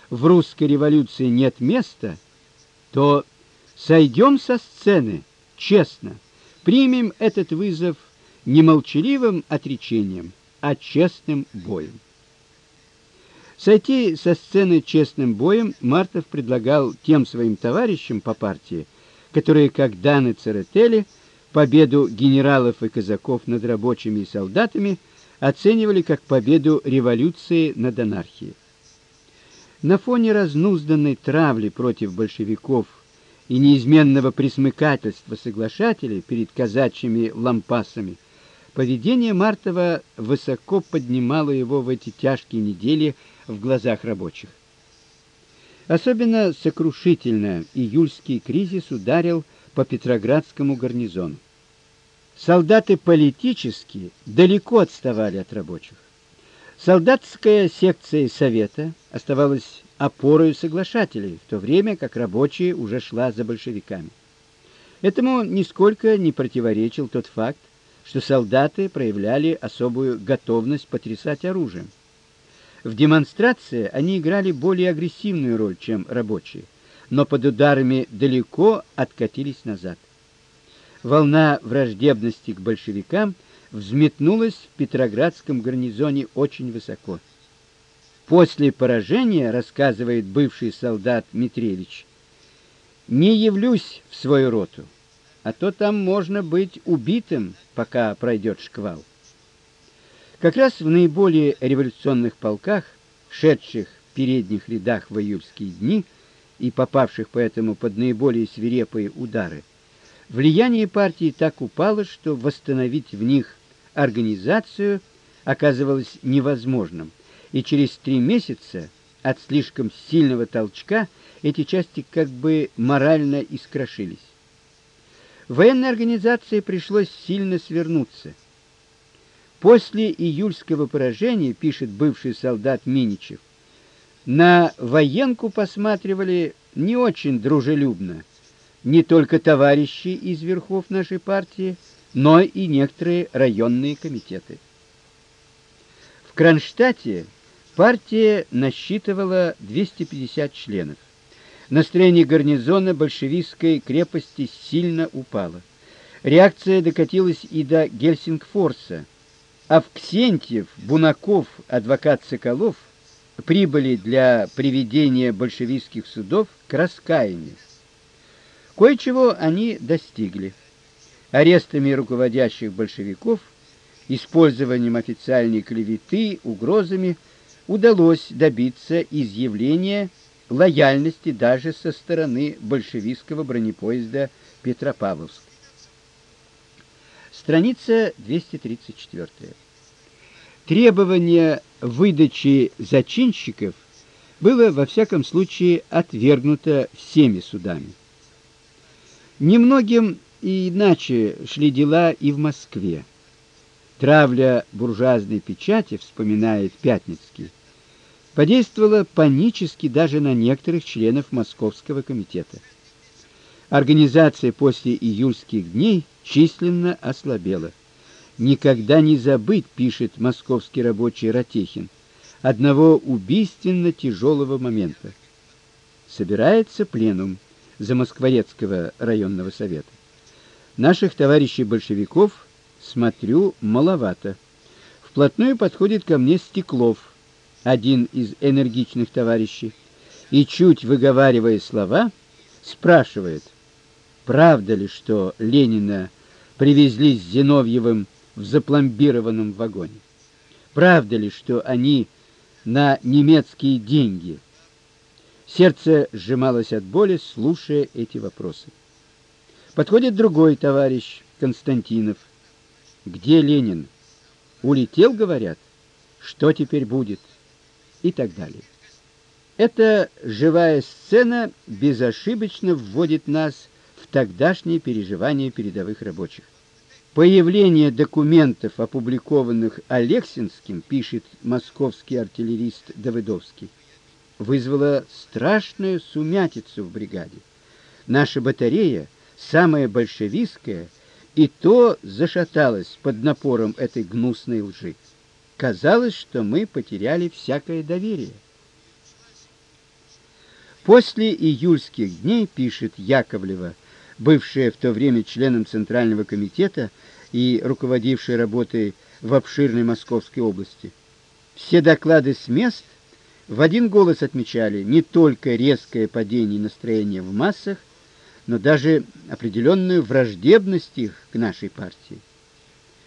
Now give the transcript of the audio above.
в русской революции нет места, то сойдем со сцены честно, примем этот вызов не молчаливым отречением, а честным боем. Сойти со сцены честным боем Мартов предлагал тем своим товарищам по партии, которые, как Дан и Церетели, победу генералов и казаков над рабочими и солдатами оценивали как победу революции над анархией. На фоне разнузданной травли против большевиков и неизменного пресмыкательства соглашателей перед казачьими лампасами поведение Мартова высоко поднимало его в эти тяжкие недели в глазах рабочих. Особенно сокрушительно июльский кризис ударил по Петроградскому гарнизону. Солдаты политически далеко отставали от рабочих. Солдатская секция Совета оставалась опорой соглашателей, в то время как рабочие уже шла за большевиками. Этому нисколько не противоречил тот факт, что солдаты проявляли особую готовность потрясать оружием. В демонстрации они играли более агрессивную роль, чем рабочие, но под ударами далеко откатились назад. Волна враждебности к большевикам взметнулась в Петроградском гарнизоне очень высоко. После поражения, рассказывает бывший солдат Митревич, не явлюсь в свою роту, а то там можно быть убитым, пока пройдет шквал. Как раз в наиболее революционных полках, шедших в передних рядах в июльские дни и попавших поэтому под наиболее свирепые удары, влияние партии так упало, что восстановить в них организацию оказывалось невозможным, и через 3 месяца от слишком сильного толчка эти части как бы морально искрошились. Военной организации пришлось сильно свернуться. После июльского поражения, пишет бывший солдат Миничев, на военку посматривали не очень дружелюбно не только товарищи из верхов нашей партии, но и некоторые районные комитеты. В Кронштадте партия насчитывала 250 членов. Настроение гарнизона большевистской крепости сильно упало. Реакция докатилась и до Гельсингфорса. Авксентьев, Бунаков, адвокат Соколов прибыли для приведения большевистских судов к раскаянию. Кое-чего они достигли. Арестами руководящих большевиков, использованием официальной клеветы, угрозами удалось добиться изъявления лояльности даже со стороны большевистского бронепоезда Петропавловск. Страница 234. Требование выдачи зачинщиков было во всяком случае отвергнуто всеми судами. Немногим иначе шли дела и в Москве. Травля буржуазной печати, вспоминает Пятницкий, подействовала панически даже на некоторых членов Московского комитета. Организация после июльских дней численно ослабела. Никогда не забыть, пишет московский рабочий Ратехин, одного убийственно тяжелого момента. Собирается пленум Замоскворецкого районного совета. Наших товарищей большевиков, смотрю, маловато. Вплотную подходит ко мне Стеклов, один из энергичных товарищей, и, чуть выговаривая слова, спрашивает: правда ли, что Ленина привезли с Зиновьевым в запломбированном вагоне? Правда ли, что они на немецкие деньги? Сердце сжималось от боли, слушая эти вопросы. Подходит другой товарищ, Константинов. Где Ленин? Улетел, говорят. Что теперь будет? И так далее. Эта живая сцена безошибочно вводит нас в тогдашние переживания передовых рабочих. Появление документов, опубликованных Алексинским, пишет московский артиллерист Давыдовский, вызвало страшную сумятицу в бригаде. Наша батарея, самая большевистская, и то зашаталась под напором этой гнусной лжи. Казалось, что мы потеряли всякое доверие. После июльских дней, пишет Яковлева, бывшая в то время членом Центрального комитета и руководившая работой в обширной Московской области, все доклады с мест в один голос отмечали не только резкое падение настроения в массах, но даже определенную враждебность их к нашей партии.